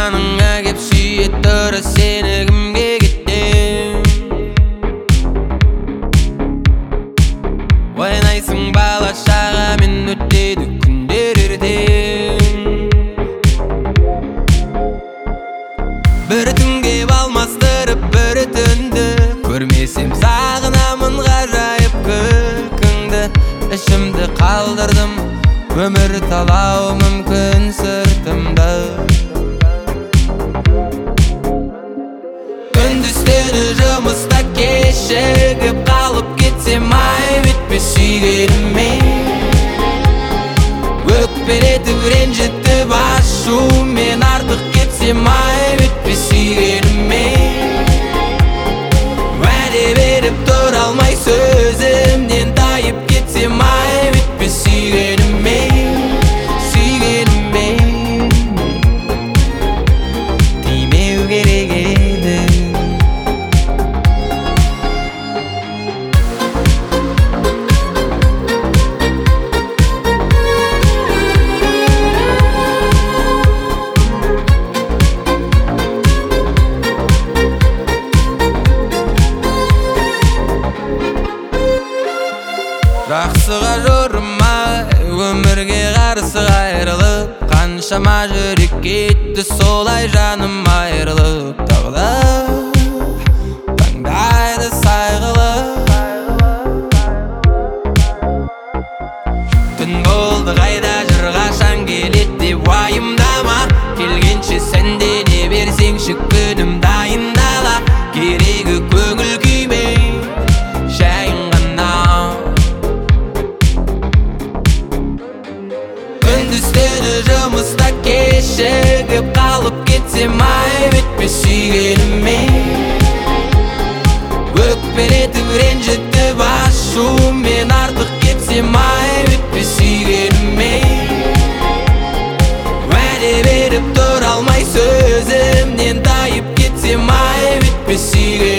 жаныңа кеп сүйе тұра сені кімге кетем? Ойнайсың бала шағамен өтеді күндер ертең. Бір түнге алмастырып бір түнді, көрмесем сағынамын ғажайып күлкіңді. Ішімді қалдырдым, өмір талау мүмкін сыртымды. Күндіз-түні жұмыста кешігіп қалып кетсем, ай бітпе сүйгеніме. Өкпелетіп ренжітіп ашумен артық кетсем, ай бітпе сүйгеніме. Уәде беріп тұра алмай сөзімнен тайып кетсем, ай бітпе сүйгеніме. Сүйгеніме тимеу керек еді. Жақсыға жорымай, өмірге қарсы қайрылып, қаншама жүрек кетті солай жаным айрылып. Тағда таңдайды сайғылып. Түн болды қайда жүр, қашан келеді деп уайымдама. Келгенше сен де берсеңші күнім дайындала. Керегі көңіл күймей жайын ғана. Күндіз-түні жұмыста кешігіп қалып кетсем, ай бітпе сүйгеніме. Өкпелетіп ренжітіп ашумен артық кетсем, ай бітпе сүйгеніме. Уәде беріп тұра алмай сөзімнен тайып кетсем, ай бітпе сүйгеніме.